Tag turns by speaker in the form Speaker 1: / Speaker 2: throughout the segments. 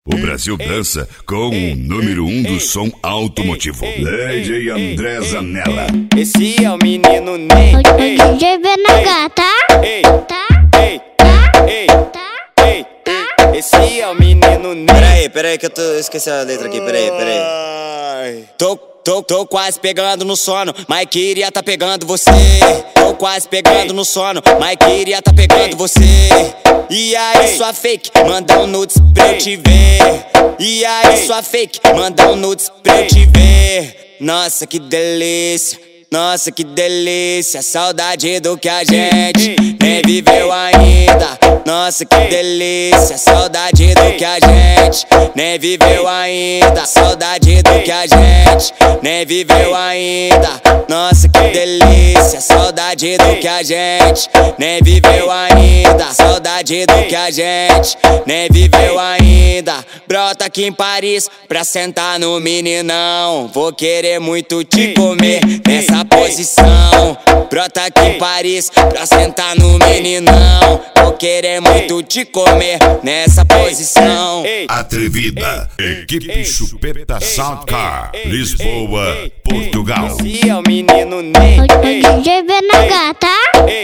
Speaker 1: O Brasil dança com o número 1 do som automotivo, Lady André Zanella.
Speaker 2: Esse é o menino Ney.
Speaker 3: O DJ BNH, tá?
Speaker 2: Esse é o menino Ney.
Speaker 4: Peraí que eu esqueci a letra aqui, peraí.
Speaker 2: Tô quase pegando no sono, mas queria tá pegando você. Tô quase pegando no sono, mas queria tá pegando você. E aí sua fake, manda um nudes pra eu te ver. E aí sua fake, manda um nudes pra eu te ver. Nossa que delícia, nossa que delícia. Saudade do que a gente nem viveu ainda. Nossa que delícia, saudade do que a gente nem viveu ainda. Saudade do que a gente nem viveu ainda. Nossa que delícia, saudade do que a gente nem viveu ainda. Saudade do que a gente nem viveu ainda. Brota aqui em Paris pra sentar no meninão. Vou querer muito te comer nessa posição. Brota aqui em Paris pra sentar no meninão. Vou querer muito te comer nessa posição.
Speaker 1: Atrevida, equipe Chupeta Soundcar, Lisboa, Portugal.
Speaker 2: Esse é o menino Ney.
Speaker 3: O DJ BNH, tá?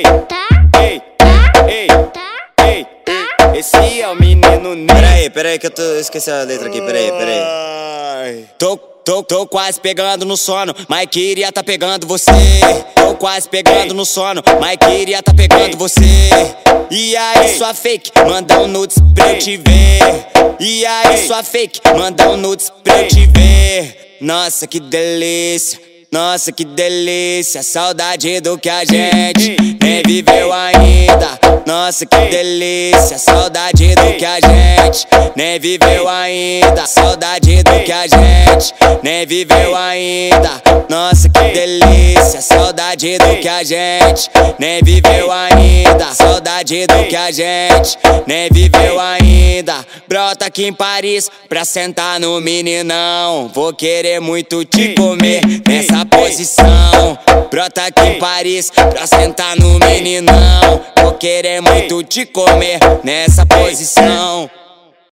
Speaker 2: Esse é o menino Ney.
Speaker 4: Peraí que eu esqueci a letra aqui, peraí.
Speaker 2: Tô quase pegando no sono, mas queria tá pegando você. Tô quase pegando no sono, mas queria tá pegando você. E aí sua fake, manda um nudes pra eu te ver. E aí sua fake, manda um nudes pra eu te ver. Nossa que delícia, nossa que delícia. Saudade do que a gente nem viveu ainda. Nossa que delícia, saudade do que a gente nem viveu ainda. Saudade do que a gente nem viveu ainda. Nossa que delícia, saudade do que a gente nem viveu ainda. Saudade do que a gente nem viveu ainda. Brota aqui em Paris pra sentar no meninão. Vou querer muito te comer nessa posição. Brota aqui em Paris pra sentar no meninão. Vou querer muito te comer nessa posição.